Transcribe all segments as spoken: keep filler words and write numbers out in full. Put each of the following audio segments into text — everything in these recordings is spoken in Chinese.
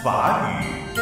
法语。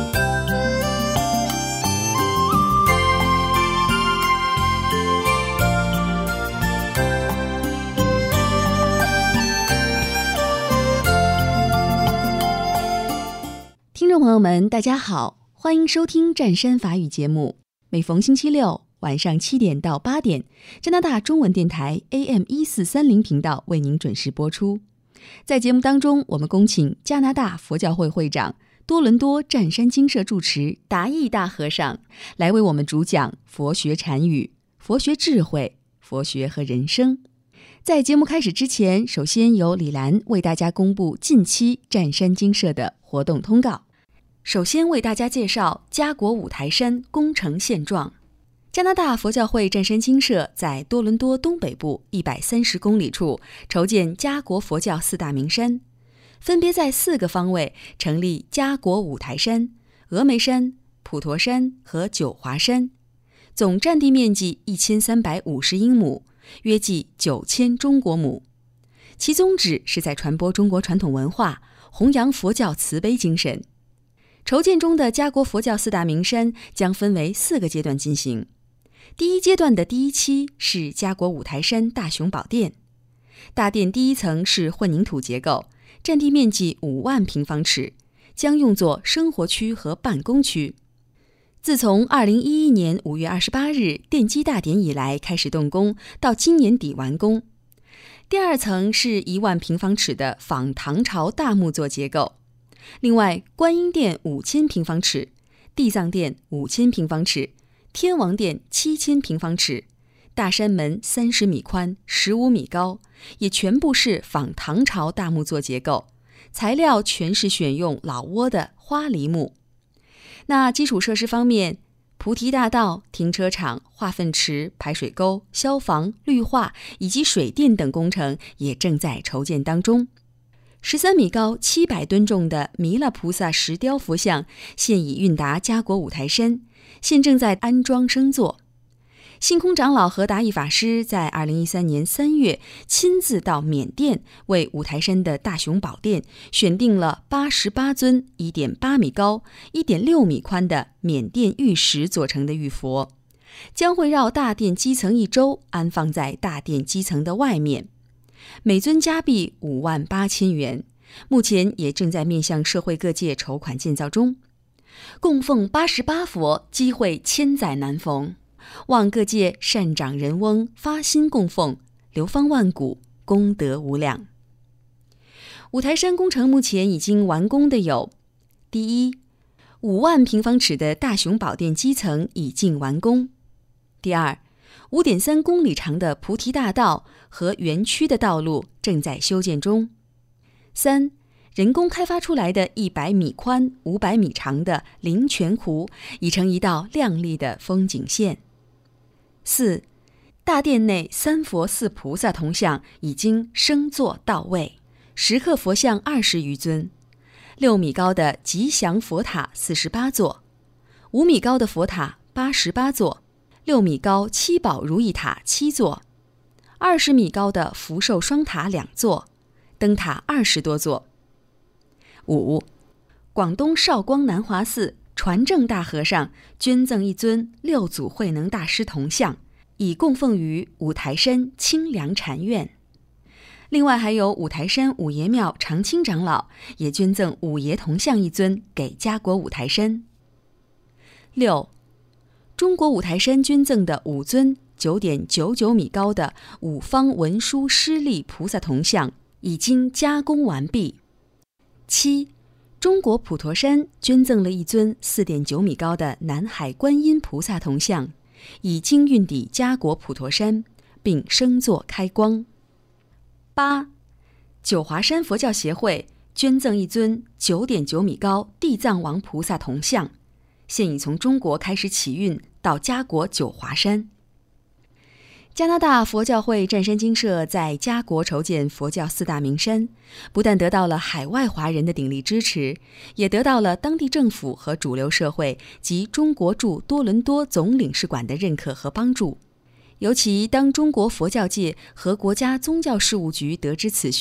听众朋友们，大家好，欢迎收听湛山法语节目。每逢星期六晚上七点到八点，加拿大中文电台 A M 一四三零频道为您准时播出。在节目当中，我们恭请加拿大佛教会会长、多伦多湛山精舍住持达义大和尚来为我们主讲佛学禅语、佛学智慧、佛学和人生。在节目开始之前，首先由李兰为大家公布近期湛山精舍的活动通告。首先为大家介绍加国五台山工程现状。加拿大佛教会湛山精舍在多伦多东北部一百三十公里处筹建加国佛教四大名山，分别在四个方位成立加国五台山、峨眉山、普陀山和九华山，总占地面积一千三百五十英亩，约计九千中国亩。其宗旨是在传播中国传统文化，弘扬佛教慈悲精神。筹建中的加国佛教四大名山将分为四个阶段进行。第一阶段的第一期是加国五台山大雄宝殿，大殿第一层是混凝土结构，占地面积五万平方尺，将用作生活区和办公区。自从二零一一年五月二十八日奠基大典以来开始动工，到今年底完工。第二层是一万平方尺的仿唐朝大木作结构。另外，观音殿五千平方尺，地藏殿五千平方尺，天王殿七千平方尺，大山门三十米宽，十五米高，也全部是仿唐朝大木作结构，材料全是选用老挝的花梨木。那基础设施方面，菩提大道、停车场、化粪池、排水沟、消防、绿化以及水电等工程也正在筹建当中。十三米高、七百吨重的弥勒菩萨石雕佛像现已运达加国五台山，现正在安装升座。性空长老和达义法师在二零一三年三月亲自到缅甸，为五台山的大雄宝殿选定了八十八尊 一点八米高、一点六米宽的缅甸玉石做成的玉佛，将会绕大殿基层一周，安放在大殿基层的外面。每尊加币五万八千元，目前也正在面向社会各界筹款建造中。供奉八十八佛，机会千载难逢，望各界善长人翁发心供奉，流芳万古，功德无量。五台山工程目前已经完工的有：第一，五万平方尺的大雄宝殿基层已经完工；第二，五点三公里长的菩提大道和园区的道路正在修建中；三，人工开发出来的一百米宽、五百米长的灵泉湖已成一道亮丽的风景线；四，大殿内三佛四菩萨铜像已经升座到位，石刻佛像二十余尊，六米高的吉祥佛塔四十八座，五米高的佛塔八十八座，六米高七宝如意塔七座，二十米高的福寿双塔两座，灯塔二十多座。五，广东韶光南华寺传正大和尚捐赠一尊六祖慧能大师铜像，已供奉于五台山清凉禅院。另外还有五台山五爷庙常青长老也捐赠五爷铜像一尊给加国五台山。六，中国五台山捐赠的五尊 九点九九米高的五方文殊师利菩萨铜像已经加工完毕。七，中国普陀山捐赠了一尊 四点九米高的南海观音菩萨铜像，已经运抵加国普陀山，并升座开光。八，九华山佛教协会捐赠一尊 九点九米高地藏王菩萨铜像，现已从中国开始起运到加国九华山。加拿大佛教会湛山精舍在加国筹建佛教四大名山，不但得到了海外华人的鼎力支持，也得到了当地政府和主流社会及中国驻多伦多总领事馆的认可和帮助。尤其当中国佛教界和国家宗教事务局得知此讯，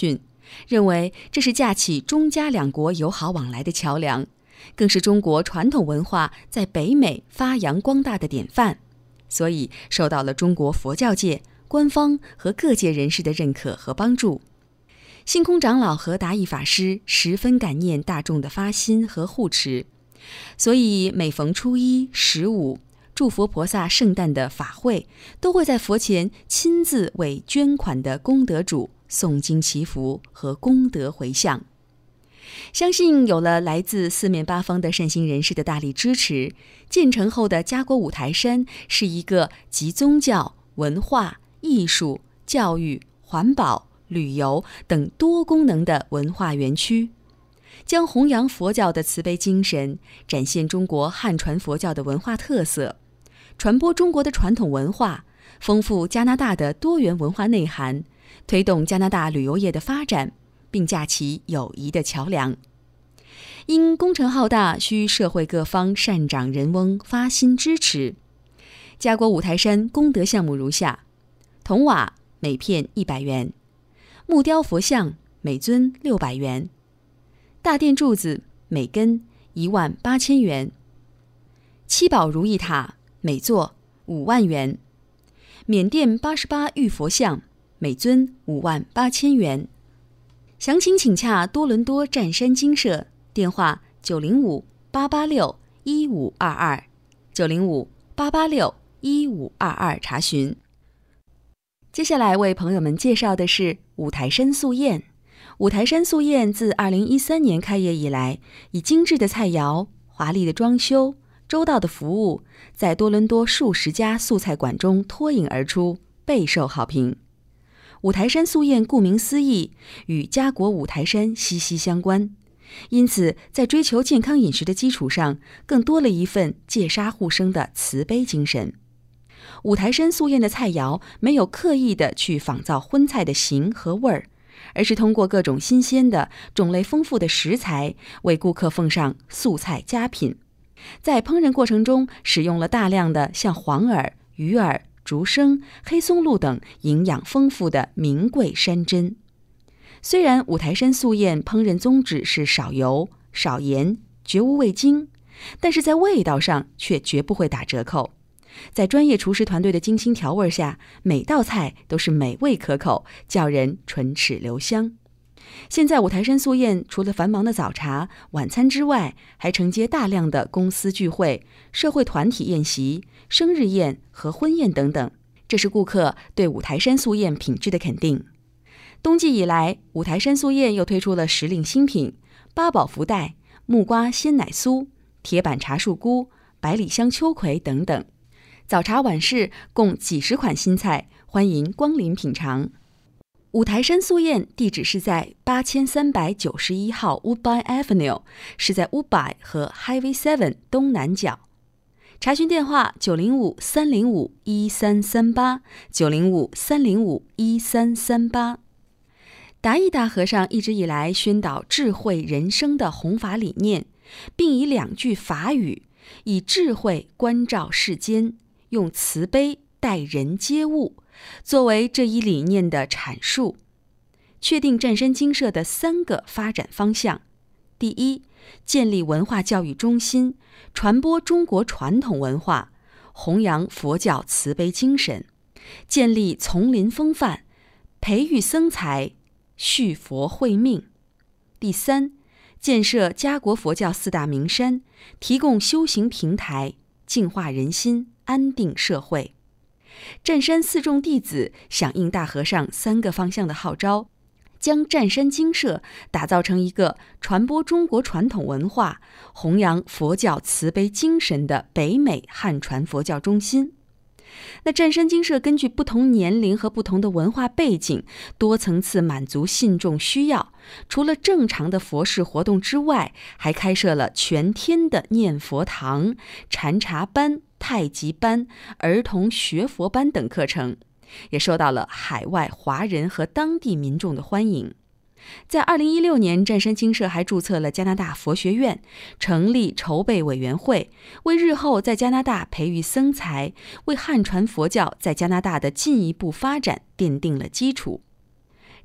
认为这是架起中加两国友好往来的桥梁，更是中国传统文化在北美发扬光大的典范，所以受到了中国佛教界、官方和各界人士的认可和帮助。星空长老和达义法师十分感念大众的发心和护持，所以每逢初一、十五、祝佛菩萨圣诞的法会，都会在佛前亲自为捐款的功德主诵经祈福和功德回向。相信有了来自四面八方的善心人士的大力支持，建成后的家国五台山是一个集宗教、文化、艺术、教育、环保、旅游等多功能的文化园区，将弘扬佛教的慈悲精神，展现中国汉传佛教的文化特色，传播中国的传统文化，丰富加拿大的多元文化内涵，推动加拿大旅游业的发展，并架起友谊的桥梁。因工程浩大，需社会各方善长人翁发心支持。家国五台山功德项目如下：铜瓦每片一百元，木雕佛像每尊六百元，大殿柱子每根一万八千元，七宝如意塔每座五万元，缅甸八十八玉佛像每尊五万八千元。详情请洽多伦多湛山精舍，电话九零五八八六一五二二，九零五八八六一五二二查询。接下来为朋友们介绍的是五台山素宴。五台山素宴自二零一三年开业以来，以精致的菜肴、华丽的装修、周到的服务，在多伦多数十家素菜馆中脱颖而出，备受好评。五台山素宴顾名思义，与家国五台山息息相关，因此在追求健康饮食的基础上，更多了一份戒杀护生的慈悲精神。五台山素宴的菜肴没有刻意的去仿造荤菜的形和味儿，而是通过各种新鲜的、种类丰富的食材，为顾客奉上素菜佳品。在烹饪过程中，使用了大量的像黄耳、鱼耳、竹笙、黑松露等营养丰富的名贵山珍。虽然五台山素宴烹饪宗旨是少油、少盐、绝无味精，但是在味道上却绝不会打折扣。在专业厨师团队的精心调味下，每道菜都是美味可口，叫人唇齿留香。现在五台山素宴除了繁忙的早茶、晚餐之外，还承接大量的公司聚会、社会团体宴席、生日宴和婚宴等等，这是顾客对五台山素宴品质的肯定。冬季以来，五台山素宴又推出了时令新品八宝福袋、木瓜鲜奶酥、铁板茶树菇、百里香秋葵等等。早茶晚市共几十款新菜，欢迎光临品尝。五台山素宴地址是在八千三百九十一号 Woodbine Avenue， 是在 Woodbine 和 Highway 七东南角。查询电话九零五三零五一三三八，九零五三零五一三三八。达义大和尚一直以来宣导智慧人生的弘法理念，并以两句法语，以智慧关照世间，用慈悲待人接物，作为这一理念的阐述，确定湛山精舍的三个发展方向。第一，建立文化教育中心，传播中国传统文化，弘扬佛教慈悲精神，建立丛林风范，培育僧才，续佛慧命。第三，建设家国佛教四大名山，提供修行平台，净化人心，安定社会。湛山四众弟子响应大和尚三个方向的号召，将湛山精舍打造成一个传播中国传统文化、弘扬佛教慈悲精神的北美汉传佛教中心。那湛山精舍根据不同年龄和不同的文化背景，多层次满足信众需要。除了正常的佛事活动之外，还开设了全天的念佛堂、禅茶班、太极班、儿童学佛班等课程，也受到了海外华人和当地民众的欢迎。在二零一六年，湛山精舍还注册了加拿大佛学院，成立筹备委员会，为日后在加拿大培育僧才，为汉传佛教在加拿大的进一步发展奠定了基础。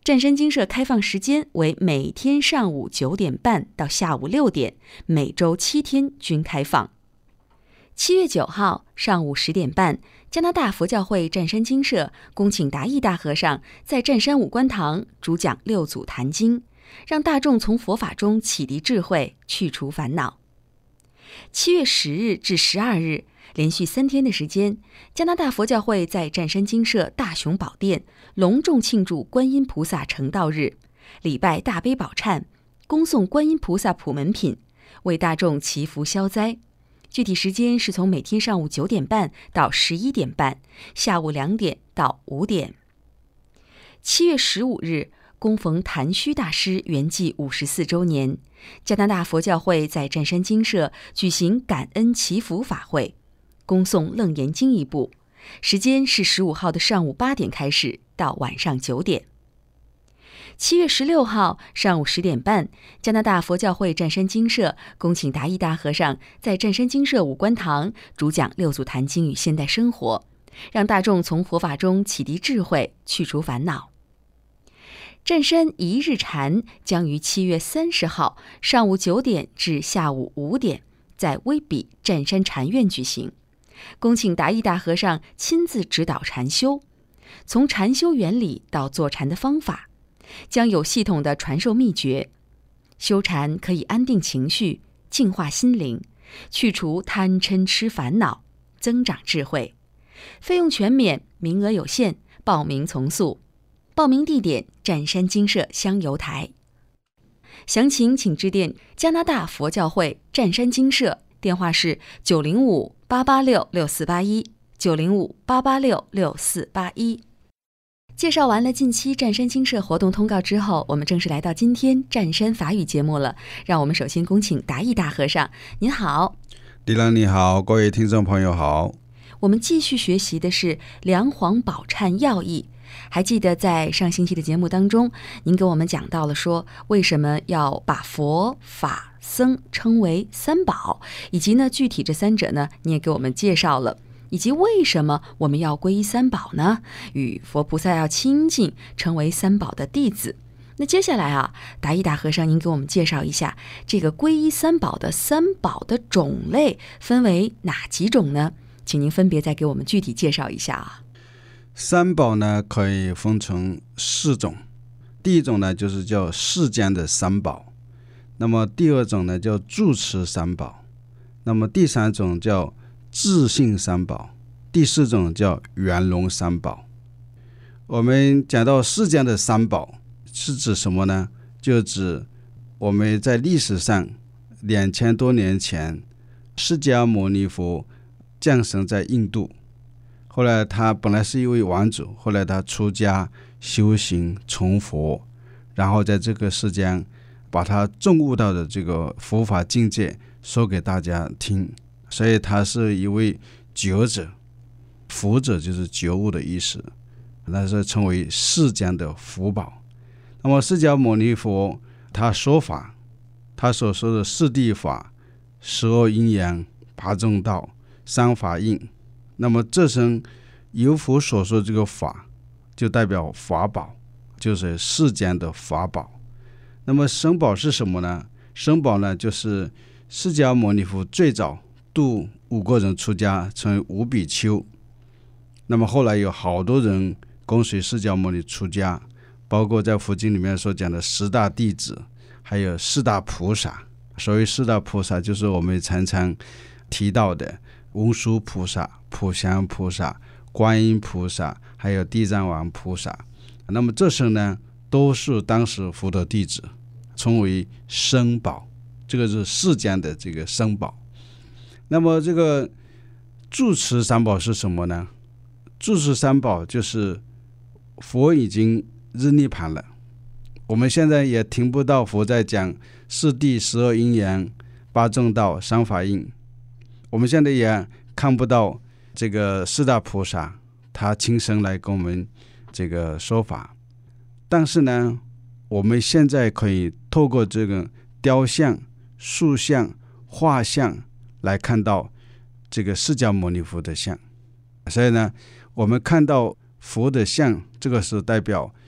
湛山精舍开放时间为每天上午九点半到下午六点，每周七天均开放。七月九号上午十点半，加拿大佛教会湛山精舍恭请达义大和尚在湛山五观堂主讲六祖坛经，让大众从佛法中启迪智慧，去除烦恼。七月十日至十二日，连续三天的时间，加拿大佛教会在湛山精舍大雄宝殿隆重庆祝观音菩萨成道日，礼拜大悲宝忏，恭诵观音菩萨普门品，为大众祈福消灾。具体时间是从每天上午九点半到十一点半，下午两点到五点。七月十五日，恭逢谭虚大师圆寂五十四周年，加拿大佛教会在湛山精舍举行感恩祈福法会，恭诵《楞严经》一部，时间是十五号的上午八点开始到晚上九点。七月十六号上午十点半，加拿大佛教会湛山精舍恭请达义大和尚在湛山精舍五观堂主讲六祖坛经与现代生活，让大众从佛法中启迪智慧，去除烦恼。湛山一日禅将于七月三十号上午九点至下午五点在威比湛山禅院举行，恭请达义大和尚亲自指导禅修，从禅修原理到坐禅的方法，将有系统的传授秘诀。修禅可以安定情绪，净化心灵，去除贪嗔痴烦恼，增长智慧。费用全免，名额有限，报名从速。报名地点：湛山精舍香油台。详情请致电加拿大佛教会湛山精舍，电话是九零五八八六六四八一九零五八八六六四八一。介绍完了近期湛山精舍活动通告之后，我们正式来到今天湛山法语节目了。让我们首先恭请达义大和尚。您好。 李兰你好，各位听众朋友好。 我们继续学习的是梁皇宝忏要义。还记得在上星期的节目当中，您给我们讲到了说为什么要把佛法僧称为三宝，以及呢具体这三者呢你也给我们介绍了，以及为什么我们要皈依三宝呢？与佛菩萨要亲近，成为三宝的弟子。那接下来啊，达义大和尚您给我们介绍一下这个皈依三宝的三宝的种类分为哪几种呢？请您分别再给我们具体介绍一下啊。 三宝呢可以分成四种，第一种呢就是叫世间的三宝，那么第二种呢叫住持三宝，那么第三种叫自性三宝，第四种叫圆融三宝。我们讲到世间的三宝是指什么呢？就指我们在历史上两千多年前释迦牟尼佛降生在印度，后来他本来是一位王主，后来他出家修行成佛，然后在这个世间把他证悟到的这个佛法境界说给大家听，所以他是一位觉者，佛者就是觉悟的意思，那是称为世间的福宝。那么释迦牟尼佛他说法，他所说的四谛法、十二因缘、八正道、三法印，那么这声由佛所说这个法就代表法宝，就是世间的法宝。那么僧宝是什么呢？僧宝呢就是释迦牟尼佛最早度五个人出家成为五比丘，那么后来有好多人跟随释迦牟尼出家，包括在佛经里面所讲的十大弟子，还有四大菩萨。所谓四大菩萨就是我们常常提到的文殊菩萨、普贤菩萨、观音菩萨，还有地藏王菩萨。那么这些呢都是当时佛的弟子，称为僧宝，这个是世间的这个僧宝。那么这个住持三宝是什么呢？住持三宝就是佛已经入涅槃了，我们现在也听不到佛在讲四谛、十二因缘、八正道、三法印，我们现在也看不到这个四大菩萨他亲身来跟我们这个说法，但是呢我们现在可以透过这个雕像、塑像、画像来看到这个释迦牟尼佛的像。所以呢我们看到佛的像，这个是代表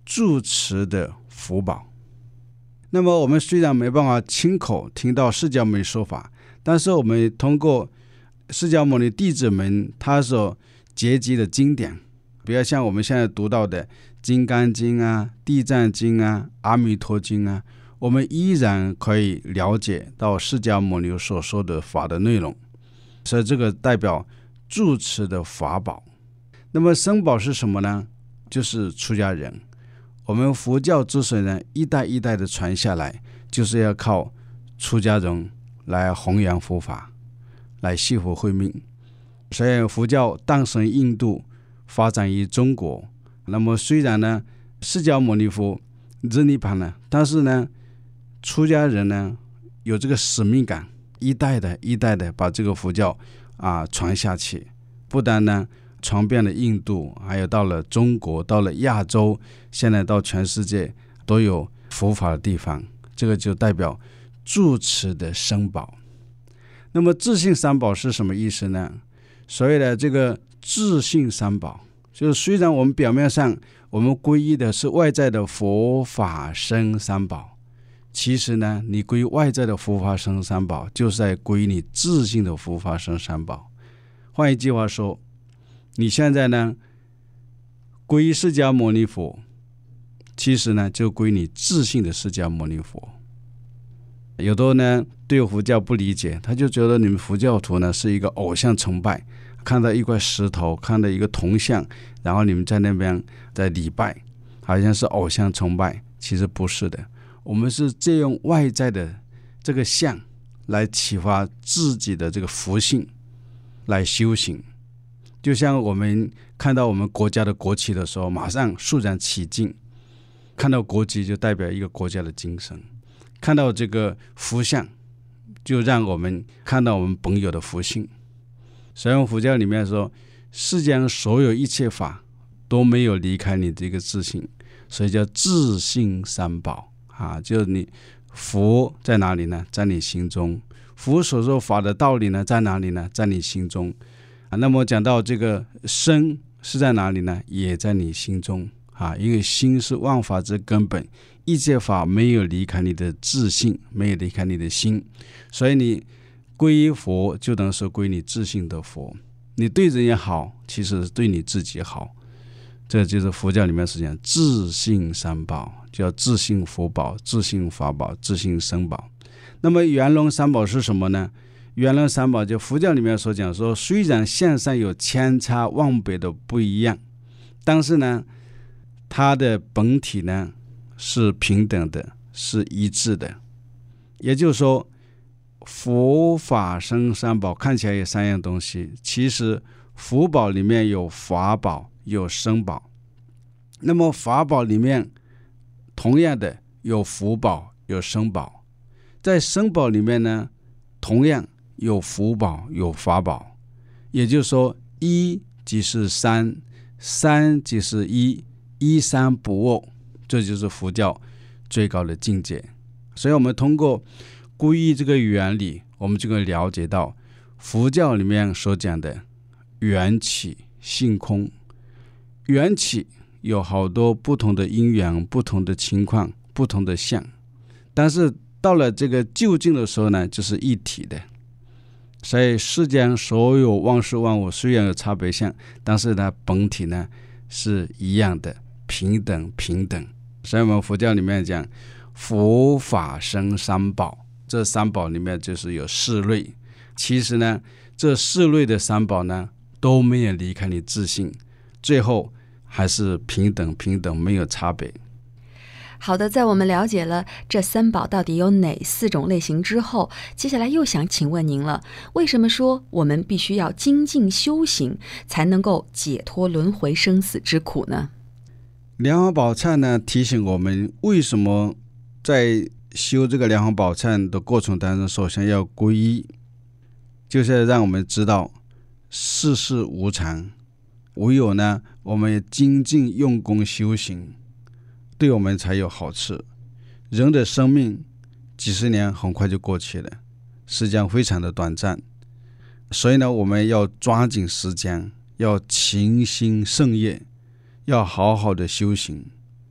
住持的福报。那么我们虽然没办法亲口听到释迦牟尼说法，但是我们通过释迦牟尼弟子们他所结集的经典，比如像我们现在读到的金刚经啊、地藏经啊、阿弥陀经啊，我们依然可以了解到释迦牟尼所说的法的内容，所以这个代表住持的法宝。那么僧宝是什么呢？就是出家人。我们佛教之所以呢一代一代的传下来，就是要靠出家人来弘扬佛法，来系佛慧命。所以佛教诞生印度，发展于中国。那么虽然呢释迦牟尼佛日涅槃了，但是呢出家人呢有这个使命感，一代的一代的把这个佛教啊传下去，不但呢传遍了印度，还有到了中国，到了亚洲，现在到全世界都有佛法的地方。这个就代表住持的僧宝。那么自性三宝是什么意思呢？所谓的这个自性三宝，就是虽然我们表面上我们皈依的是外在的佛法僧三宝，其实呢你皈依外在的佛法僧三宝，就是在皈依你自性的佛法僧三宝。换一句话说，你现在呢皈依释迦牟尼佛，其实呢就皈依你自性的释迦牟尼佛。有的呢对佛教不理解，他就觉得你们佛教徒呢是一个偶像崇拜，看到一块石头，看到一个铜像，然后你们在那边在礼拜，好像是偶像崇拜。其实不是的，我们是借用外在的这个像来启发自己的这个佛性来修行。就像我们看到我们国家的国旗的时候，马上肃然起敬，看到国旗就代表一个国家的精神，看到这个佛像就让我们看到我们本有的佛性。所以佛教里面说，世间所有一切法都没有离开你这个自性，所以叫自性三宝啊，就是你佛在哪里呢？在你心中。佛所说法的道理呢，在哪里呢？在你心中啊。那么讲到这个身是在哪里呢？也在你心中啊，因为心是万法之根本，一切法没有离开你的自性，没有离开你的心，所以你皈依佛就等于是归你自性的佛。你对人也好，其实是对你自己好。这就是佛教里面是讲自性三宝，叫自性佛宝、自性法宝、自性僧宝。那么圆融三宝是什么呢？圆融三宝就佛教里面所讲说，虽然线上有千差万别的不一样，但是呢它的本体呢是平等的，是一致的。也就是说佛法僧三宝看起来有三样东西，其实佛宝里面有法宝有僧宝，那么法宝里面同样的有福宝有僧宝，在僧宝里面呢同样有福宝有法宝。也就是说一即是三，三即是一，一三不二，这就是佛教最高的境界。所以我们通过皈依这个原理，我们就可以了解到佛教里面所讲的缘起性空。缘起有好多不同的因缘，不同的情况，不同的相，但是到了这个究竟的时候呢，就是一体的。所以世间所有万事万物虽然有差别相，但是它本体呢是一样的，平等平等。所以我们佛教里面讲佛法僧三宝，这三宝里面就是有四类。其实呢这四类的三宝呢都没有离开你自性，最后还是平等平等，没有差别。 好的，在我们了解了这三宝到底有哪四种类型之后，接下来又想请问您了，为什么说我们必须要精进修行才能够解脱轮回生死之苦呢？ 莲花宝忏呢提醒我们，为什么在修这个莲花宝忏的过程当中，首先要皈依，就是让我们知道世事无常，唯有呢我们精进用功修行，对我们才有好处。人的生命几十年很快就过去了，时间非常的短暂，所以呢我们要抓紧时间，要勤心圣业，要好好的修行。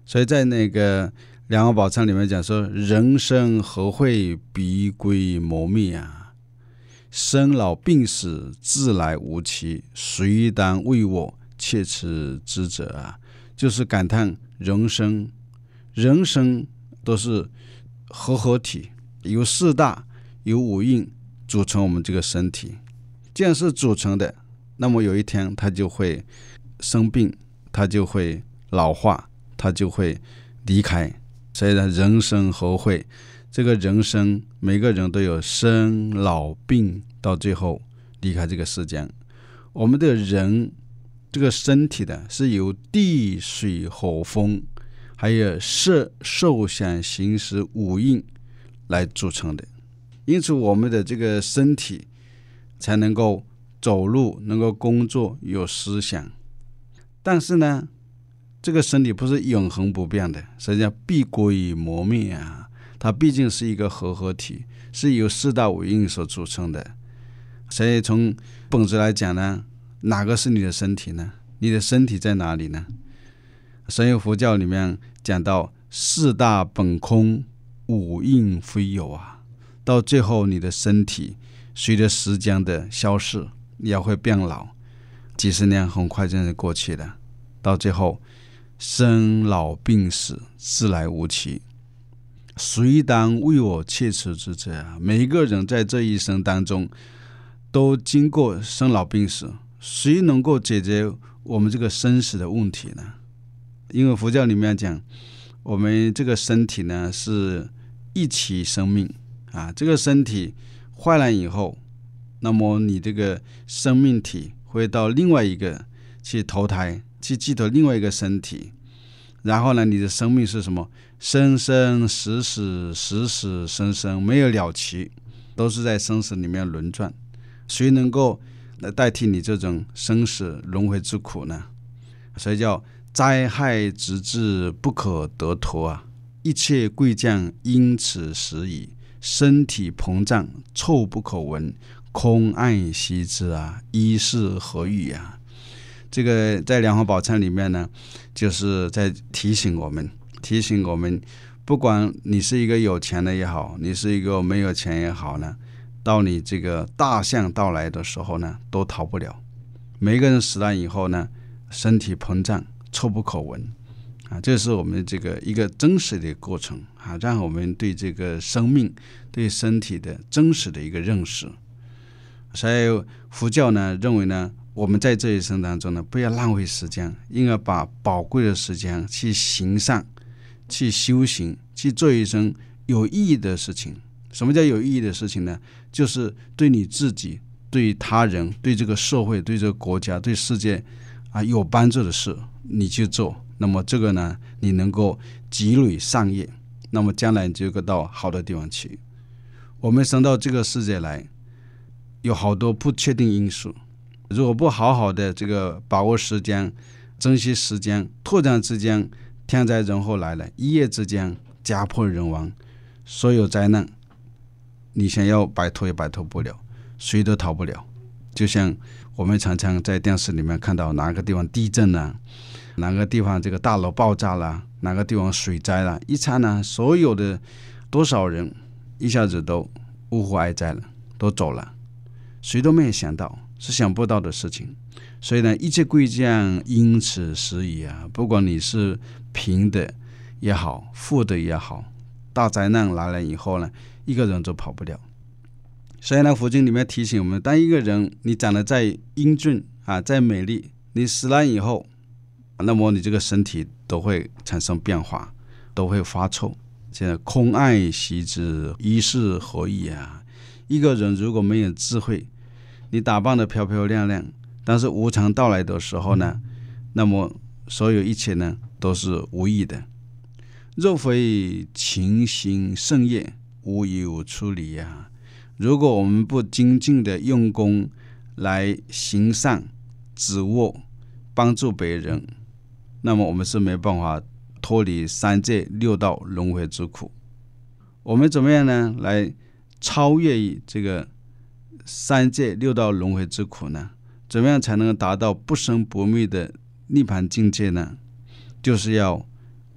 所以在那个梁皇宝忏里面讲说，人生何会必归磨灭啊，生老病死自来无期，谁当为我切齿之者啊，就是感叹人生人生都是合合体，由四大由五蕴组成我们这个身体，既然是组成的，那么有一天它就会生病，它就会老化，它就会离开。所以呢，人生何会，这个人生每个人都有生老病，到最后离开这个世间。我们的人这个身体的是由地水火风还有色受想行识五蕴来组成的，因此我们的这个身体才能够走路，能够工作，有思想。但是呢，这个身体不是永恒不变的，实际上必归磨灭啊，它毕竟是一个合合体，是由四大五蕴所组成的。所以从本质来讲呢，哪个是你的身体呢？你的身体在哪里呢？所以佛教里面讲到四大本空，五蕴非有啊，到最后你的身体随着时间的消逝也会变老，几十年很快就过去了，到最后生老病死自来无期，谁当为我切齿之者啊，每一个人在这一生当中都经过生老病死，谁能够解决我们这个生死的问题呢？因为佛教里面讲，我们这个身体呢是一起生命啊，这个身体坏了以后，那么你这个生命体会到另外一个去投胎，去寄托另外一个身体，然后呢，你的生命是什么？生生死死，死死生生，没有了期，都是在生死里面轮转。谁能够来代替你这种生死轮回之苦呢？所以叫灾害直至不可得脱啊！一切贵将因此死矣，身体膨胀，臭不可闻，空暗息之啊！一是何欲啊？这个在梁皇宝忏里面呢，就是在提醒我们，提醒我们，不管你是一个有钱的也好，你是一个没有钱也好呢，到你这个大限到来的时候呢，都逃不了。每个人死了以后呢，身体膨胀，臭不可闻啊，这是我们这个一个真实的过程啊，让我们对这个生命、对身体的真实的一个认识。所以佛教呢认为呢，我们在这一生当中呢，不要浪费时间，应该把宝贵的时间去行善、去修行、去做一生有意义的事情。什么叫有意义的事情呢？就是对你自己、对他人、对这个社会、对这个国家、对世界啊有帮助的事，你去做。那么这个呢，你能够积累善业，那么将来你就到好的地方去。我们生到这个世界来，有好多不确定因素，如果不好好的这个把握时间、珍惜时间，突然之间天灾人祸来了，一夜之间家破人亡，所有灾难你想要摆脱也摆脱不了，谁都逃不了。就像我们常常在电视里面看到哪个地方地震了，哪个地方这个大楼爆炸了，哪个地方水灾了，一刹那所有的多少人一下子都呜呼哀哉了，都走了，谁都没有想到，是想不到的事情。所以呢，一切贵将因此死矣啊！不管你是贫的也好，富的也好，大灾难来了以后呢，一个人都跑不了。所以呢，佛经里面提醒我们，当一个人你长得再英俊啊，再美丽，你死了以后，那么你这个身体都会产生变化，都会发臭。现在空暗息之，一是何意啊？一个人如果没有智慧，你打扮得漂漂亮亮，但是无常到来的时候呢，那么所有一切呢都是无益的。若非勤行圣业，无有出离啊！如果我们不精进的用功来行善、止恶、帮助别人，那么我们是没办法脱离三界六道轮回之苦。我们怎么样呢？来超越这个三界六道轮回之苦呢？怎么样才能达到不生不灭的涅槃境界呢？就是要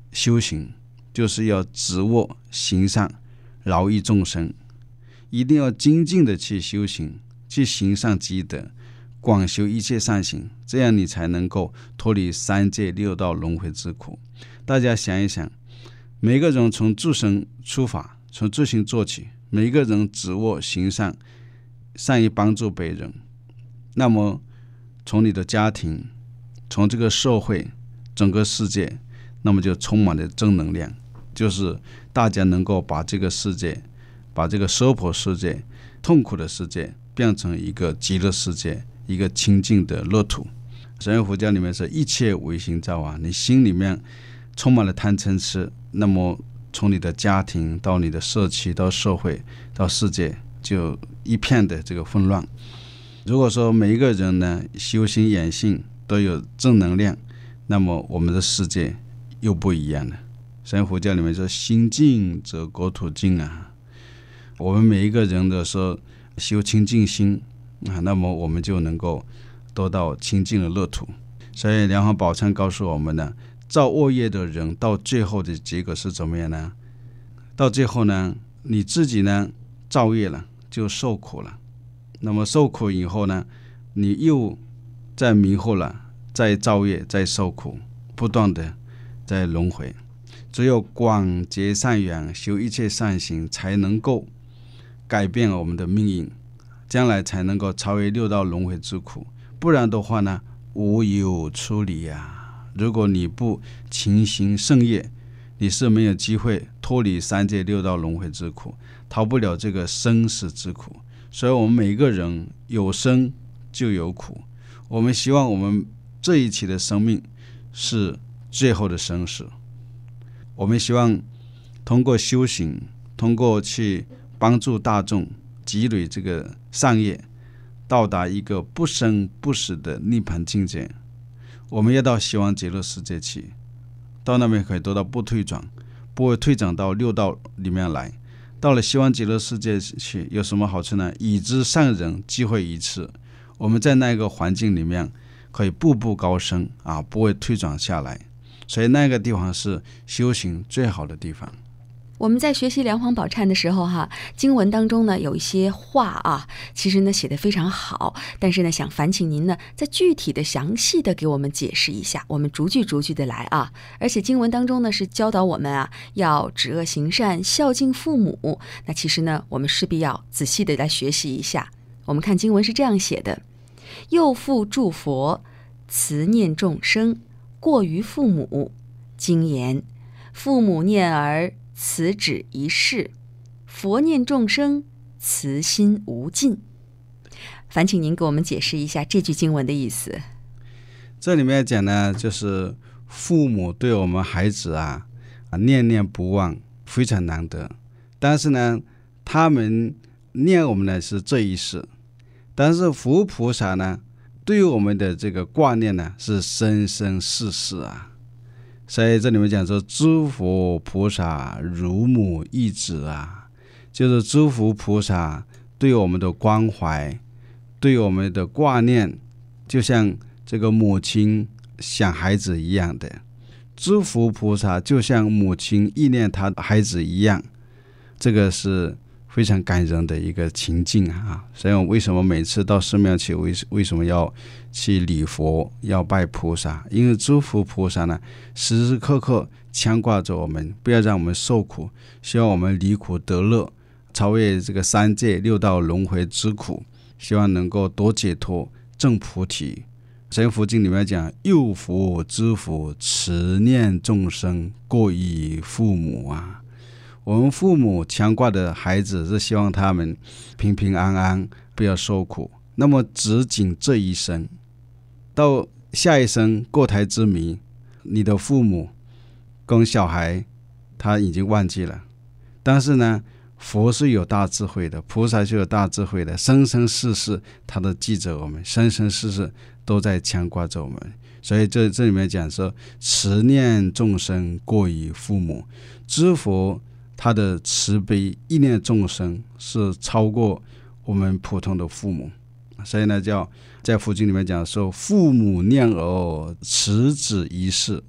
修行就是要直卧行善，饶益众生，一定要精进的去修行，去行善积德，广修一切善行，这样你才能够脱离三界六道轮回之苦。大家想一想，每个人从自身出发，从自行做起，每个人直卧行善，善于帮助别人，那么从你的家庭，从这个社会，整个世界，那么就充满了正能量，就是大家能够把这个世界，把这个娑婆世界，痛苦的世界变成一个极乐世界，一个清净的乐土。神学佛教里面是一切唯心造啊，你心里面充满了贪嗔痴，那么从你的家庭到你的社区到社会到世界，就一片的这个混乱。如果说每一个人呢修心养性都有正能量，那么我们的世界又不一样了。神佛教里面说心净则国土净啊，我们每一个人的说修清净心啊，那么我们就能够得到清净的乐土。所以莲花宝忏告诉我们呢，造恶业的人到最后的结果是怎么样呢？到最后呢，你自己呢造业了，就受苦了。那么受苦以后呢，你又在迷惑了，在造业，在受苦，不断的在轮回。只有广结善缘，修一切善行，才能够改变我们的命运，将来才能够超越六道轮回之苦。不然的话呢，无有出离啊！如果你不勤行圣业，你是没有机会脱离三界六道轮回之苦，逃不了这个生死之苦。所以我们每个人有生就有苦，我们希望我们这一期的生命是最后的生死，我们希望通过修行，通过去帮助大众积累这个善业，到达一个不生不死的涅槃境界。我们要到希望极乐世界去，到那边可以得到不退转，不会退转到六道里面来。到了希望极乐世界去有什么好处呢？已知善人机会一次，我们在那个环境里面可以步步高升啊，不会退转下来。所以那个地方是修行最好的地方。 我们在学习梁皇宝忏的时候哈，经文当中呢有一些话啊，其实呢写得非常好，但是呢想烦请您呢再具体的详细的给我们解释一下，我们逐句逐句的来啊。而且经文当中呢是教导我们啊要止恶行善，孝敬父母。那其实呢我们势必要仔细的来学习一下。我们看经文是这样写的：幼父祝佛，慈念众生，过于父母。经言：父母念儿，慈止一世；佛念众生，慈心无尽。烦请您给我们解释一下这句经文的意思。 这里面讲呢，就是父母对我们孩子啊，念念不忘，非常难得。但是呢，他们念我们呢是这一世，但是佛菩萨呢，对于我们的这个挂念呢，是生生世世啊。所以这里面讲说，诸佛菩萨如母忆子啊，就是诸佛菩萨对我们的关怀，对我们的挂念，就像这个母亲想孩子一样的。诸佛菩萨就像母亲忆念他的孩子一样，这个是非常感人的一个情境啊！所以我为什么每次到寺庙去，为为什么要去礼佛，要拜菩萨？因为诸佛菩萨呢，时时刻刻牵挂着我们，不要让我们受苦，希望我们离苦得乐，超越这个三界六道轮回之苦，希望能够多解脱，证菩提。神佛经里面讲，幼福知福，慈念众生，过于父母啊。我们父母牵挂的孩子是希望他们平平安安，不要受苦。那么只仅这一生，到下一生过台之谜，你的父母跟小孩他已经忘记了。但是呢，佛是有大智慧的，菩萨是有大智慧的，生生世世他都记着我们，生生世世都在牵挂着我们。所以这这里面讲说，慈念众生，过于父母。知佛他的慈悲意念众生是超过我们普通的父母，所以呢，叫在佛经里面讲说，父母念儿，慈止一世。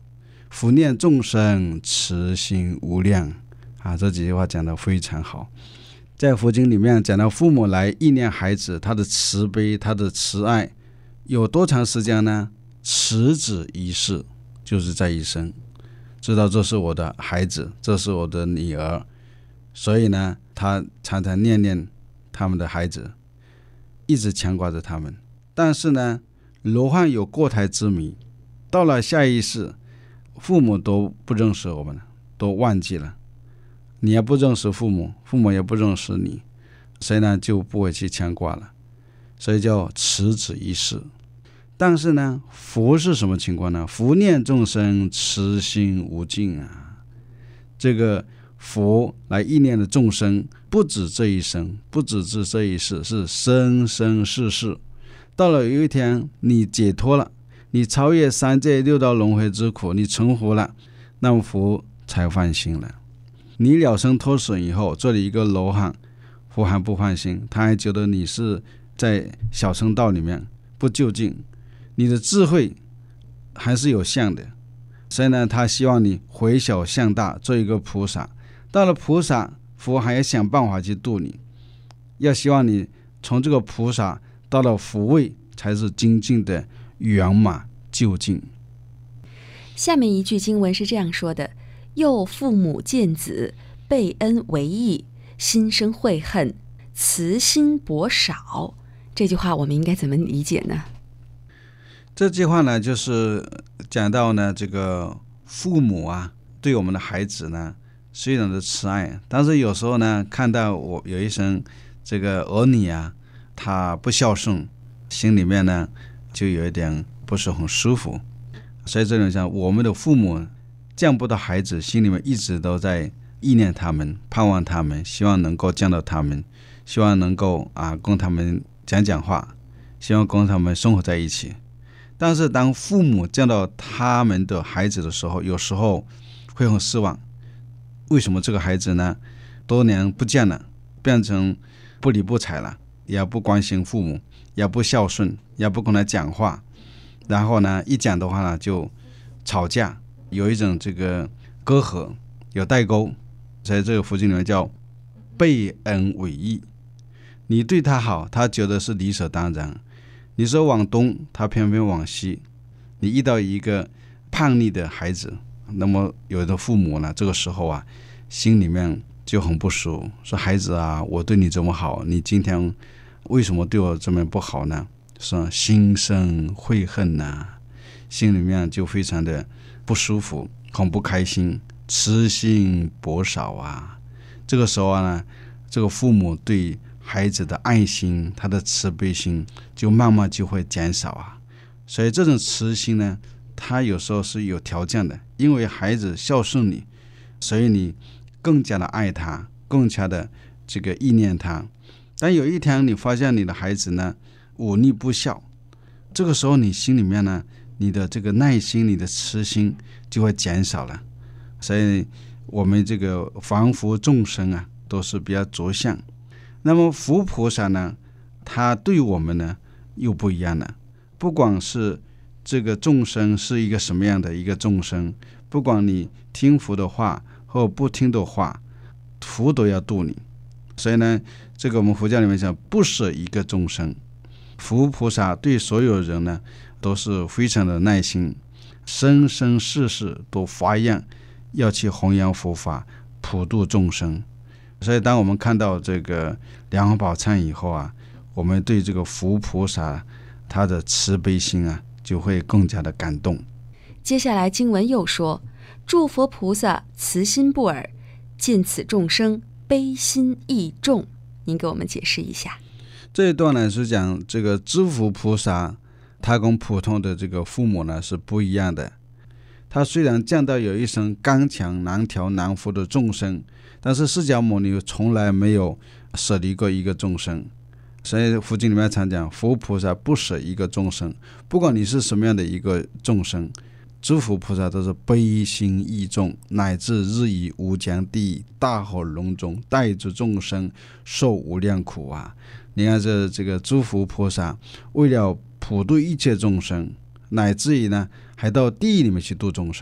福念众生，慈心无量啊，这几句话讲得非常好。在佛经里面讲到父母来忆念孩子，他的慈悲，他的慈爱有多长时间呢？持子一世，就是在一生，知道这是我的孩子，这是我的女儿，所以呢他常常念念他们的孩子，一直牵挂着他们。但是呢罗汉有过胎之谜，到了下一世父母都不认识我们了，都忘记了，你也不认识父母，父母也不认识你，所以呢就不会去牵挂了，所以叫持子一世。但是呢福是什么情况呢？福念众生，慈心无尽啊。这个福来忆念的众生不止这一生，不止这这一世，是生生世世。到了有一天你解脱了，你超越三界六道轮回之苦，你成佛了，那么福才放心了。你了生脱死以后，这里一个罗汉，福还不放心，他还觉得你是在小乘道里面不究竟，你的智慧还是有限的，所以呢他希望你回小向大，做一个菩萨。到了菩萨，佛还要想办法去度你，要希望你从这个菩萨到了福位，才是精进的圆满究竟。 下面一句经文是这样说的：又父母见子，背恩为义，心生悔恨，慈心薄少。这句话我们应该怎么理解呢？ 这句话呢就是讲到呢这个父母啊对我们的孩子呢虽然的慈爱，但是有时候呢看到我有一生这个儿女啊他不孝顺，心里面呢就有一点不是很舒服。所以这种像我们的父母见不到孩子，心里面一直都在忆念他们，盼望他们，希望能够见到他们，希望能够啊跟他们讲讲话，希望跟他们生活在一起。但是当父母见到他们的孩子的时候，有时候会很失望。为什么这个孩子呢多年不见了，变成不理不睬了，也不关心父母，也不孝顺，也不跟他讲话，然后呢一讲的话呢就吵架，有一种这个隔阂，有代沟。在这个佛经里面叫背恩为义，你对他好，他觉得是理所当然，你说往东，他偏偏往西。你遇到一个叛逆的孩子，那么有的父母呢这个时候啊心里面就很不舒服，说孩子啊，我对你这么好，你今天为什么对我这么不好呢？说心生悔恨呐，心里面就非常的不舒服，很不开心，慈心薄少啊。这个时候呢这个父母对孩子的爱心，他的慈悲心就慢慢就会减少啊。所以这种慈心呢他有时候是有条件的，因为孩子孝顺你，所以你更加的爱他，更加的这个意念他。但有一天你发现你的孩子呢忤逆不孝，这个时候你心里面呢你的这个耐心，你的慈心就会减少了。所以我们这个凡夫众生啊都是比较着相。那么佛菩萨呢他对我们呢又不一样了，不管是这个众生是一个什么样的一个众生，不管你听佛的话或不听的话，佛都要度你。所以呢这个我们佛教里面讲不舍一个众生，佛菩萨对所有人呢都是非常的耐心，生生世世都发愿要去弘扬佛法，普度众生。所以当我们看到这个莲花宝忏以后啊，我们对这个佛菩萨他的慈悲心啊就会更加的感动。 接下来经文又说：诸佛菩萨慈心不二，见此众生悲心亦重。您给我们解释一下。 这一段呢是讲这个诸佛菩萨他跟普通的这个父母呢是不一样的。他虽然见到有一生刚强难调难服的众生，但是释迦牟尼从来没有舍离过一个众生。所以佛经里面常讲佛菩萨不舍一个众生，不管你是什么样的一个众生，诸佛菩萨都是悲心亦重，乃至日以无疆地大火笼中，带着众生受无量苦啊。你看这这个诸佛菩萨为了普度一切众生，乃至于呢还到地狱里面去度众生，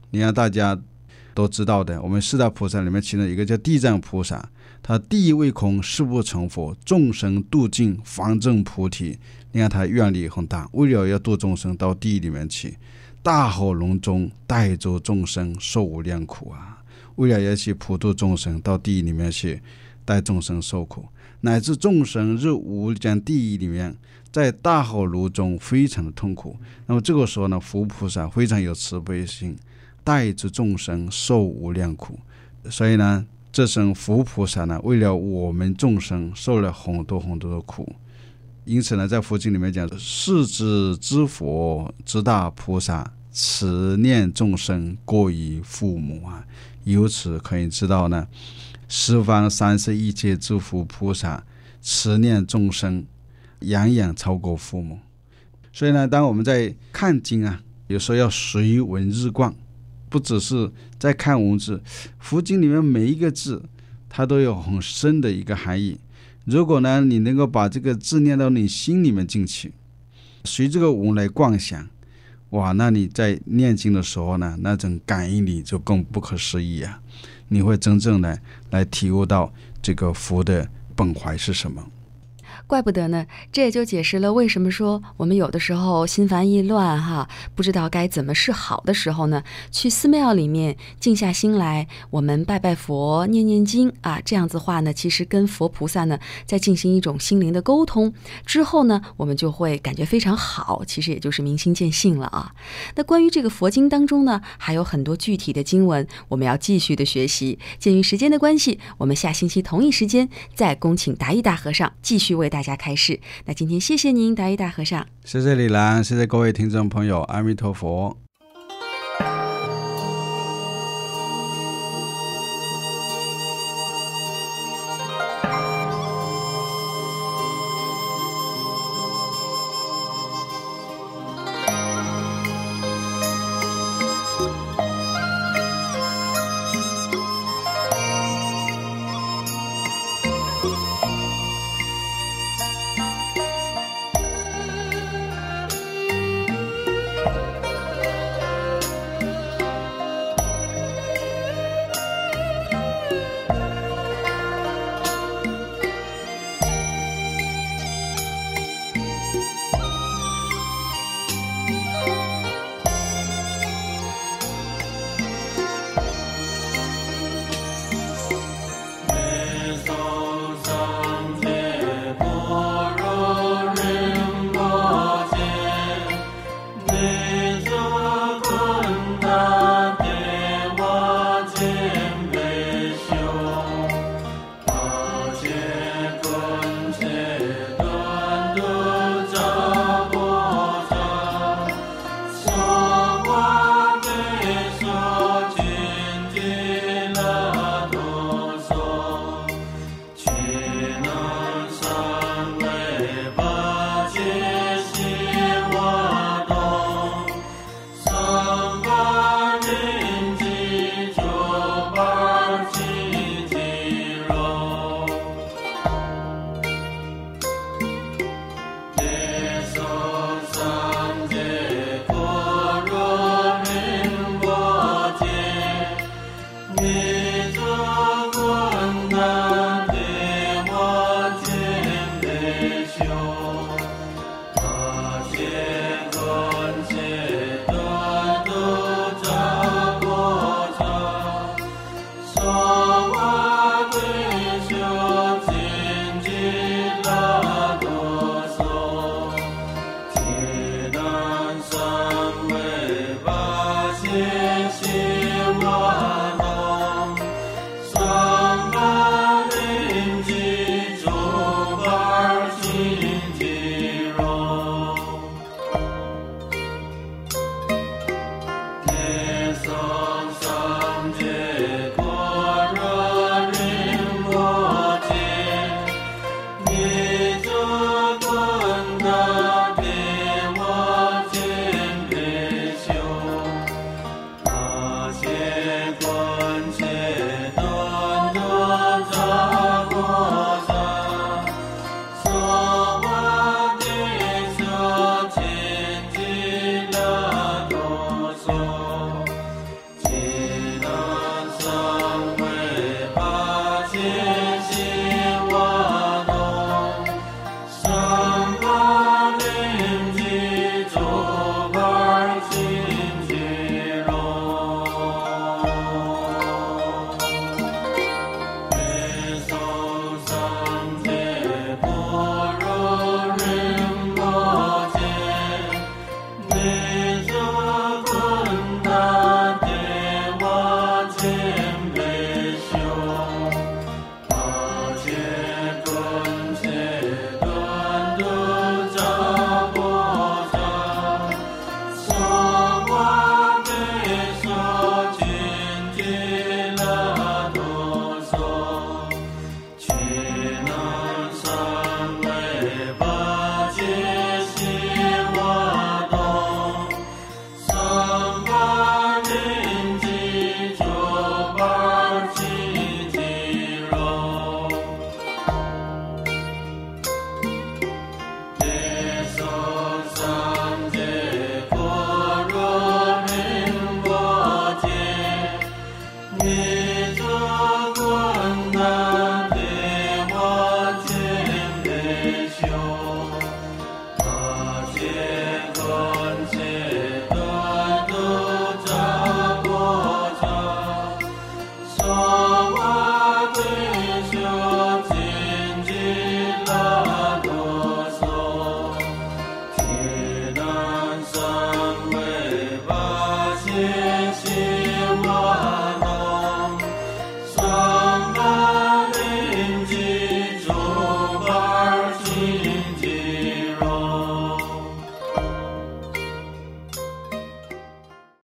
你看大家都知道的，我们四大菩萨里面其中一个叫地藏菩萨，他地亦未空，誓不成佛，众生度尽，方证菩提。你看他愿力很大，为了要度众生到地里面去，大吼隆中，带走众生，受无量苦啊！为了要去普度众生到地里面去，带众生受苦，乃至众生入无间地狱里面，在大火炉中非常的痛苦。那么这个时候呢，佛菩萨非常有慈悲心，带着众生受无量苦。所以呢，这声佛菩萨呢，为了我们众生受了很多很多的苦。因此呢，在佛经里面讲，是知之佛之大菩萨，慈念众生过于父母啊。由此可以知道呢，十方三世一切诸佛菩萨慈念众生，远远超过父母。所以呢，当我们在看经啊，有时候要随文日观，不只是在看文字，佛经里面每一个字它都有很深的一个含义。如果呢，你能够把这个字念到你心里面进去，随这个文来观想，哇，那你在念经的时候呢，那种感应力就更不可思议啊！你会真正的来体悟到这个佛的本怀是什么。 怪不得呢，这也就解释了为什么说我们有的时候心烦意乱哈，不知道该怎么是好的时候呢，去寺庙里面静下心来，我们拜拜佛，念念经啊，这样子话呢，其实跟佛菩萨呢在进行一种心灵的沟通之后呢，我们就会感觉非常好，其实也就是明心见性了啊。那关于这个佛经当中呢，还有很多具体的经文，我们要继续的学习。鉴于时间的关系，我们下星期同一时间再恭请达一大和尚继续为大家开示。那今天谢谢您，达一大和尚。 谢谢李兰，谢谢各位听众朋友，阿弥陀佛。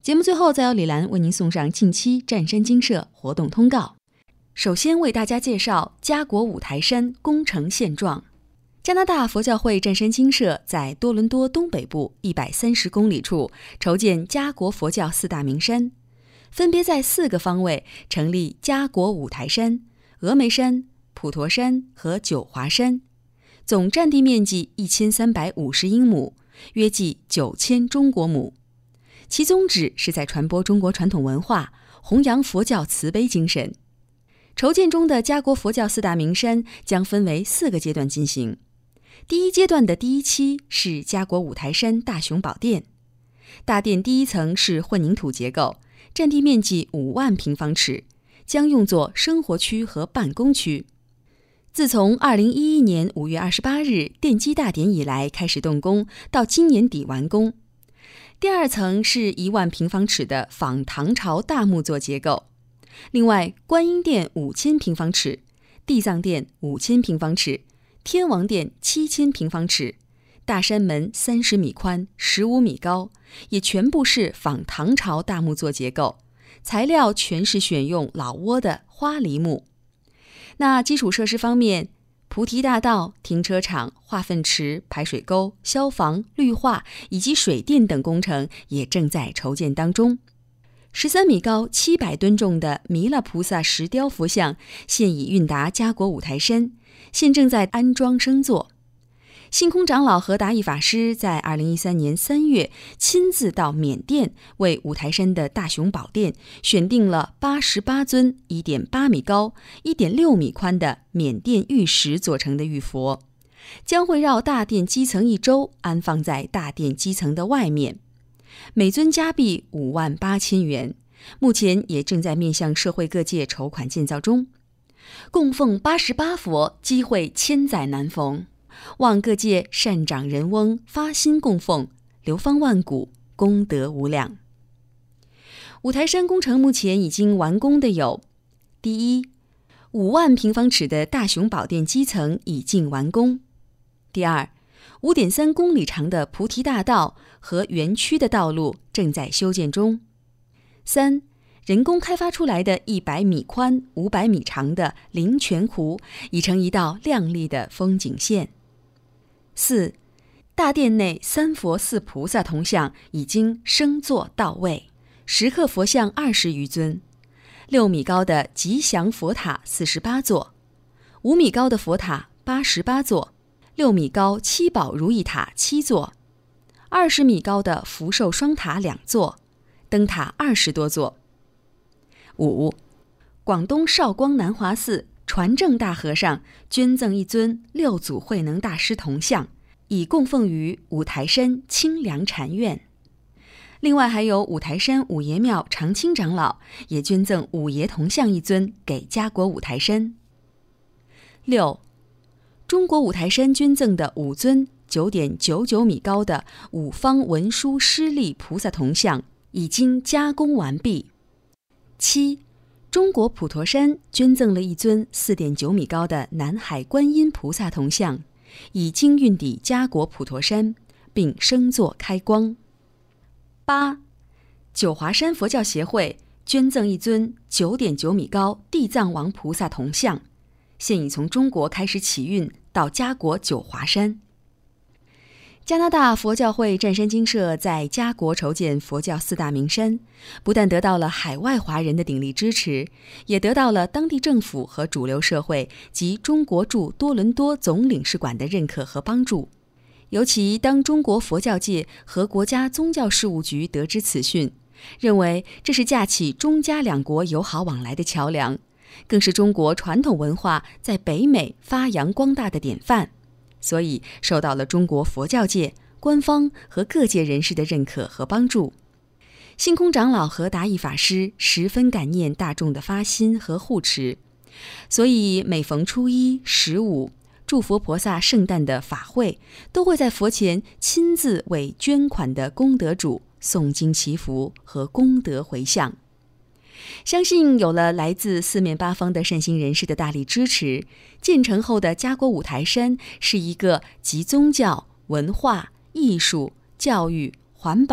节目最后再由李兰为您送上近期湛山精舍活动通告。首先为大家介绍家国五台山工程现状。加拿大佛教会湛山精舍在多伦多东北部一百三十公里处筹建家国佛教四大名山，分别在四个方位成立家国五台山、峨眉山、普陀山和九华山，总占地面积一千三百五十英亩，约计九千中国亩。其宗旨是在传播中国传统文化，弘扬佛教慈悲精神。筹建中的家国佛教四大名山将分为四个阶段进行。第一阶段的第一期是家国五台山大雄宝殿，大殿第一层是混凝土结构，占地面积五万平方尺，将用作生活区和办公区。自从二零一一年五月二十八日奠基大典以来开始动工，到今年底完工。第二层是一万平方尺的仿唐朝大木作结构，另外观音殿五千平方尺，地藏殿五千平方尺，天王殿七千平方尺，大山门三十米宽，十五米高，也全部是仿唐朝大木作结构，材料全是选用老挝的花梨木。那基础设施方面，菩提大道、停车场、化粪池、排水沟、消防、绿化以及水电等工程也正在筹建当中。十三米高、七百吨重的弥勒菩萨石雕佛像现已运达家国五台山，现正在安装升座。星空长老和达义法师在二零一三年三月亲自到缅甸为五台山的大雄宝殿选定了八十八尊 一点八米高、一点六米宽的缅甸玉石做成的玉佛，将会绕大殿基层一周，安放在大殿基层的外面。每尊加币五万八千元，目前也正在面向社会各界筹款建造中。供奉八十八佛，机会千载难逢，望各界善长人翁发心供奉，流芳万古，功德无量。五台山工程目前已经完工的有：第一，五万平方尺的大雄宝殿基层已经完工；第二，五点三公里长的菩提大道和园区的道路正在修建中；三，人工开发出来的一百米宽、五百米长的灵泉湖已成一道亮丽的风景线；四，大殿内三佛四菩萨铜像已经升座到位，石刻佛像二十余尊，六米高的吉祥佛塔四十八座，五米高的佛塔八十八座，六米高七宝如意塔七座，二十米高的福寿双塔两座，灯塔二十多座。五，广东韶光南华寺传正大和尚捐赠一尊六祖慧能大师铜像，已供奉于五台山清凉禅院。另外还有五台山五爷庙常清长老也捐赠五爷铜像一尊给家国五台山。六，中国五台山捐赠的五尊 九点九九米高的五方文殊师利菩萨铜像已经加工完毕。七，中国普陀山捐赠了一尊 四点九米高的南海观音菩萨铜像，已经运抵家国普陀山，并升座开光。八，九华山佛教协会捐赠一尊 九点九米高地藏王菩萨铜像，现已从中国开始起运到家国九华山。加拿大佛教会湛山精舍在家国筹建佛教四大名山，不但得到了海外华人的鼎力支持，也得到了当地政府和主流社会及中国驻多伦多总领事馆的认可和帮助。尤其当中国佛教界和国家宗教事务局得知此讯，认为这是架起中加两国友好往来的桥梁，更是中国传统文化在北美发扬光大的典范，所以受到了中国佛教界、官方和各界人士的认可和帮助。星空长老和达义法师十分感念大众的发心和护持，所以每逢初一、十五、祝佛菩萨圣诞的法会，都会在佛前亲自为捐款的功德主诵经祈福和功德回向。相信有了来自四面八方的善心人士的大力支持，建成后的家国五台山是一个集宗教、文化、艺术、教育、环保、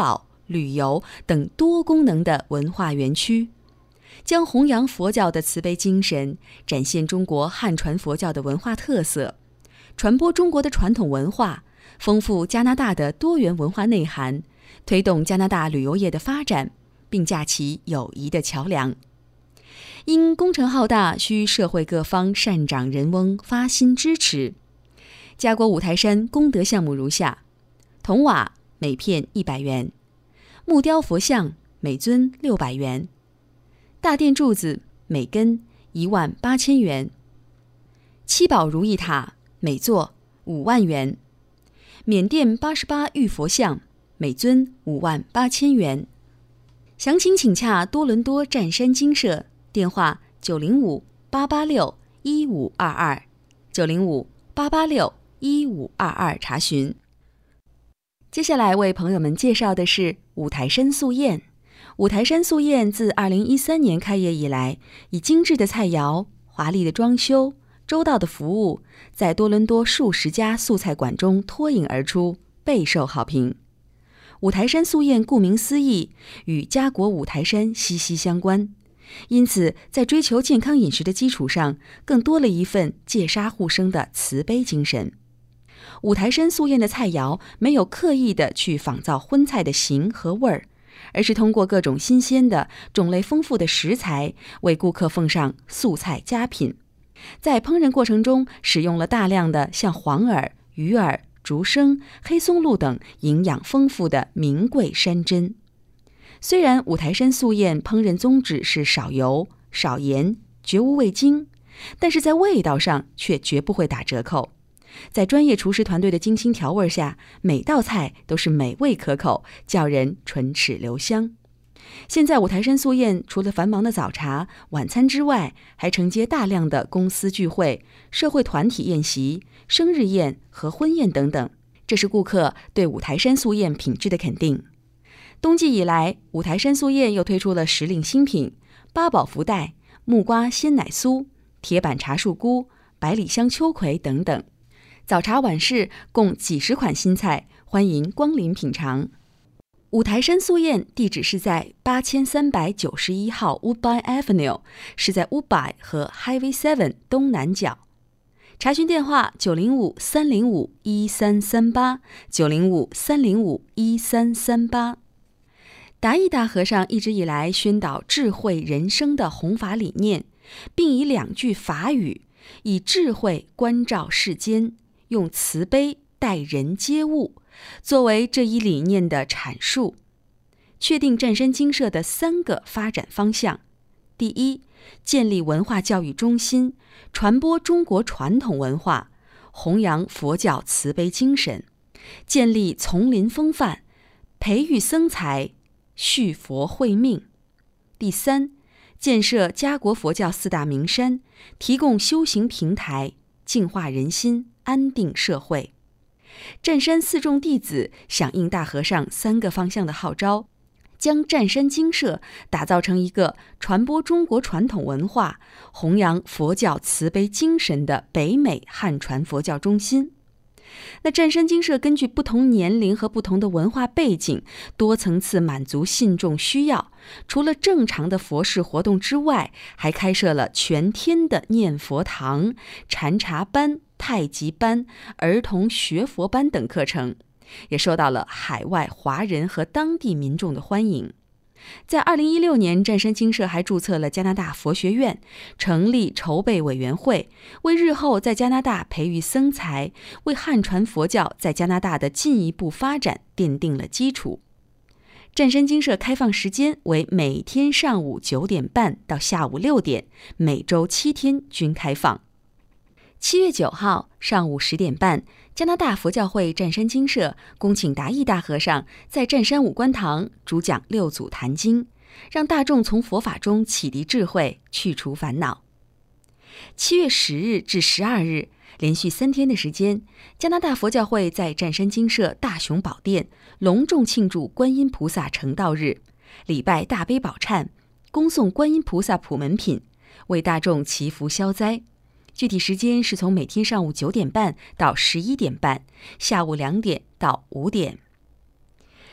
旅游等多功能的文化园区，将弘扬佛教的慈悲精神，展现中国汉传佛教的文化特色，传播中国的传统文化，丰富加拿大的多元文化内涵，推动加拿大旅游业的发展，并架起友谊的桥梁。因工程浩大，需社会各方善长人翁发心支持。家国五台山功德项目如下：铜瓦每片一百元，木雕佛像每尊六百元，大殿柱子每根一万八千元，七宝如意塔每座五万元，缅甸八十八玉佛像每尊五万八千元。详情请洽多伦多湛山精舍，电话九零五八八六一五二二，九零五八八六一五二二查询。接下来为朋友们介绍的是五台山素宴。五台山素宴自二零一三年开业以来，以精致的菜肴、华丽的装修、周到的服务，在多伦多数十家素菜馆中脱颖而出，备受好评。五台山素宴顾名思义，与家国五台山息息相关，因此在追求健康饮食的基础上，更多了一份戒杀护生的慈悲精神。五台山素宴的菜肴没有刻意的去仿造荤菜的形和味儿，而是通过各种新鲜的、种类丰富的食材，为顾客奉上素菜佳品。在烹饪过程中，使用了大量的像黄耳、鱼耳、竹笙、黑松露等营养丰富的名贵山珍。虽然五台山素宴烹饪宗旨是少油、少盐，绝无味精，但是在味道上却绝不会打折扣。在专业厨师团队的精心调味下，每道菜都是美味可口，叫人唇齿留香。现在五台山素宴除了繁忙的早茶、晚餐之外，还承接大量的公司聚会、社会团体宴席、生日宴和婚宴等等，这是顾客对五台山素宴品质的肯定。冬季以来，五台山素宴又推出了时令新品八宝福袋、木瓜鲜奶酥、铁板茶树菇、百里香秋葵等等。早茶晚市共几十款新菜，欢迎光临品尝。五台山素宴地址是在八千三百九十一号 Woodbine Avenue， 是在 Woodbine 和 Highway seven 东南角。查询电话九零五三零五一三三八，九零五三零五一三三八。达义大和尚一直以来宣导智慧人生的弘法理念，并以两句法语，以智慧关照世间，用慈悲待人接物，作为这一理念的阐述，确定湛山精舍的三个发展方向。第一，建立文化教育中心，传播中国传统文化，弘扬佛教慈悲精神，建立丛林风范，培育僧才，续佛慧命。第三，建设家国佛教四大名山，提供修行平台，净化人心，安定社会。湛山四众弟子响应大和尚三个方向的号召，将湛山精舍打造成一个传播中国传统文化、弘扬佛教慈悲精神的北美汉传佛教中心。那湛山精舍根据不同年龄和不同的文化背景，多层次满足信众需要。除了正常的佛事活动之外，还开设了全天的念佛堂、禅茶班、太极班、儿童学佛班等课程，也受到了海外华人和当地民众的欢迎。在二零一六年，湛山精舍还注册了加拿大佛学院，成立筹备委员会，为日后在加拿大培育僧才，为汉传佛教在加拿大的进一步发展奠定了基础。湛山精舍开放时间为每天上午九点半到下午六点，每周七天均开放。七月九号上午十点半，加拿大佛教会湛山精舍恭请达义大和尚在湛山五观堂主讲六祖坛经，让大众从佛法中启迪智慧，去除烦恼。七月十日至十二日，连续三天的时间，加拿大佛教会在湛山精舍大雄宝殿隆重庆祝观音菩萨成道日，礼拜大悲宝忏，恭诵观音菩萨普门品，为大众祈福消灾。具体时间是从每天上午九点半到十一点半，下午两点到五点。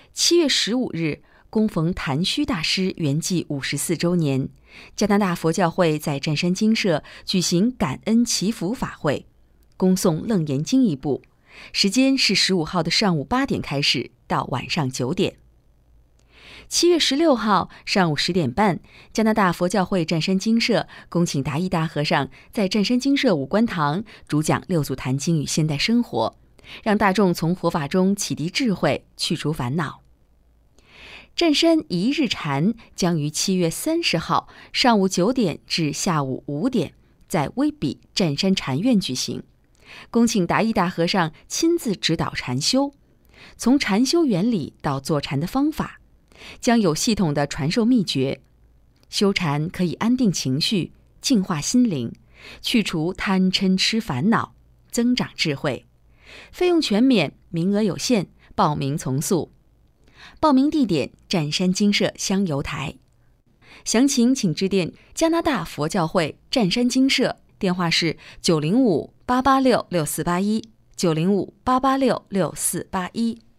七月十五日，恭逢谭虚大师圆寂五十四周年，加拿大佛教会在湛山精舍举行感恩祈福法会，恭诵楞严经一部，时间是十五号的上午八点开始，到晚上九点。七月十六号上午十点半，加拿大佛教会湛山精舍恭请达义大和尚在湛山精舍五观堂主讲六祖坛经与现代生活，让大众从佛法中启迪智慧，去除烦恼。湛山一日禅将于七月三十号上午九点至下午五点在威比湛山禅院举行，恭请达义大和尚亲自指导禅修，从禅修原理到坐禅的方法，将有系统的传授秘诀。修禅可以安定情绪，净化心灵，去除贪嗔痴烦恼，增长智慧。费用全免，名额有限，报名从速。报名地点：湛山精舍香油台。详情请致电加拿大佛教会湛山精舍，电话是九零五八八六六四八一九零五八八六六四八一。